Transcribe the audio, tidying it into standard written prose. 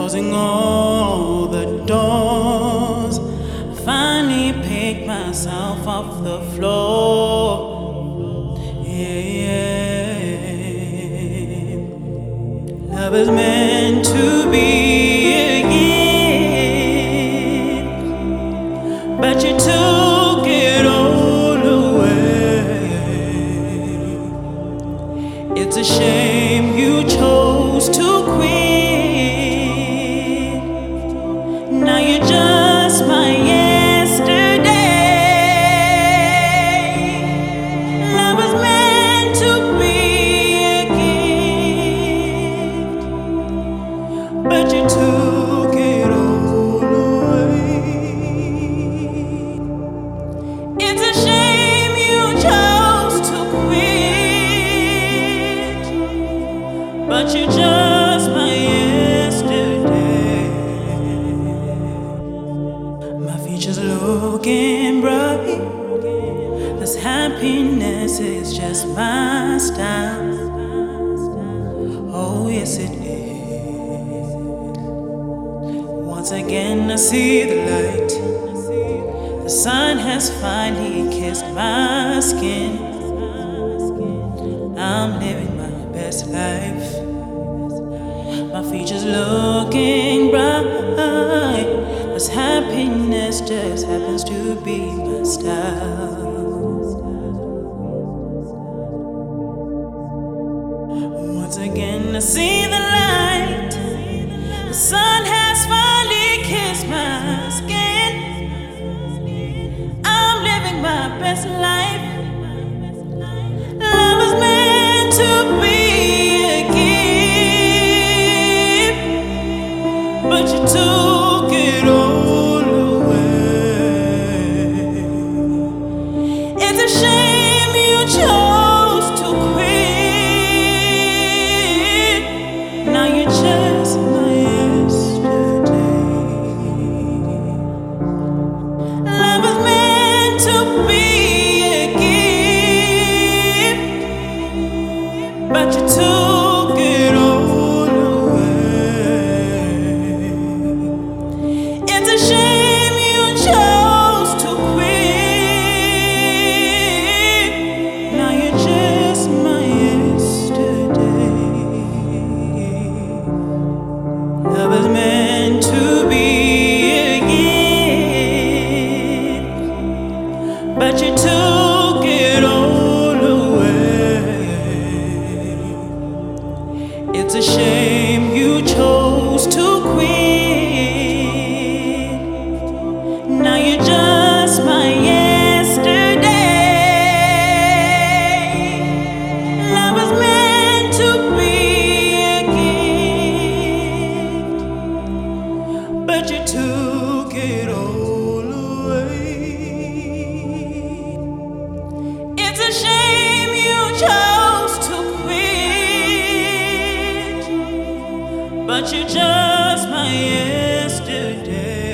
closing all the doors. Finally picked myself off the floor. Yeah. Love is meant to be a gift, but you took it all away. It's a shame you chose to quit. Now you're just my yesterday. Love was meant to be a gift, but you took it all away. It's a shame you chose to quit, but you're just my yesterday. My future's looking bright. This happiness is just my style. Oh, yes, it is. Once again, I see the light. The sun has finally kissed my skin. I'm living my best life. My future's looking bright. This happiness just happens to be my style. Once again, I see the light. The sun has finally kissed my skin. I'm living my best life. Love is meant to be a gift, but you took it all away. It's a shame you chose to quit. Now you're just my yesterday. Love is meant to be a gift, but you took it all away. It's a shame you chose to quit. Now you're just my yesterday. Love is meant to be a gift, but you took it all away. It's a shame you chose to quit. Now you're just my yesterday. Love is meant to be a gift, but you took it all away. It's a shame you chose to quit, but you're just my yesterday.